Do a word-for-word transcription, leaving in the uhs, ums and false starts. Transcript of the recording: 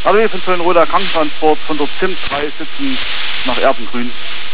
R W von Zollenroda Krankentransport von der Z I M drei Sitzen nach Erdengrün.